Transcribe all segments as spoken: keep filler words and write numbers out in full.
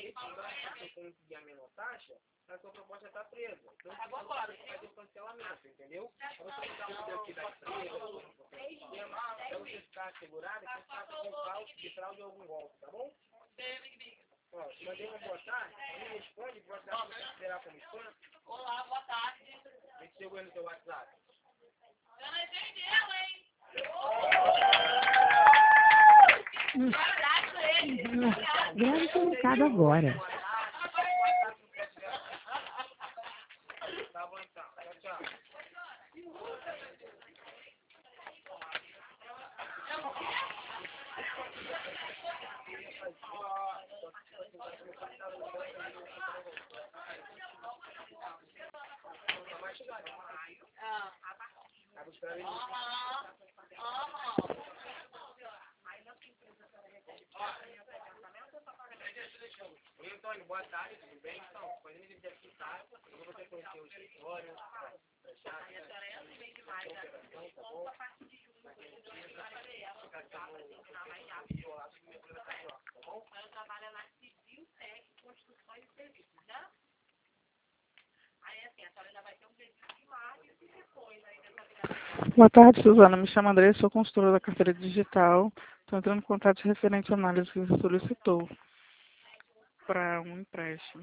Se eu conseguir a menor taxa, a sua proposta está presa. Então, você vai fazer o cancelamento, entendeu? Você vai dar um aqui da empresa, para você ficar assegurado, que você está com falso de fraude de algum golpe, tá bom? Ó, mandei uma boa tarde, me responde, boa tarde, você esperar como spam. Olá, boa tarde. A gente chegou aí no seu WhatsApp. Eu não entendeu, hein? Hum. Grave seu recado agora. Tá bom então, tchau, tchau. Ah. Tá buscando Aham. Aham. Oi, Antônio, boa tarde, tudo bem? Então, fazendo esse dia aqui, tá? Eu vou você conhecer o escritório, fechar, A minha senhora é assim bem demais, né? tá bom? A partir de junho, eu vou fazer ela, tá? Pra terminar mais rápido. Tá bom? Eu trabalho na Civil Tech, Construções e Serviços, né? Aí, assim, a senhora ainda vai ter um pedido de marketing e depois aí dessa virada. Boa tarde, Suzana. Me chamo André, sou consultora da carteira digital. Estou entrando em contato referente à análise que você solicitou para um empréstimo.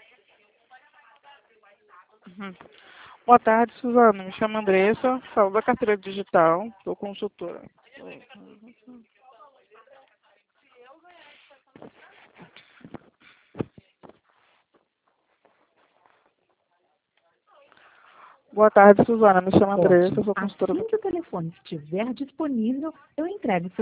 Uhum. Boa tarde, Suzana. Me chamo Andressa, falo da carteira digital, sou consultora. Uhum. Boa tarde, Suzana. Me chamo Andressa, sou consultora. Assim que o telefone estiver disponível, eu entrego seu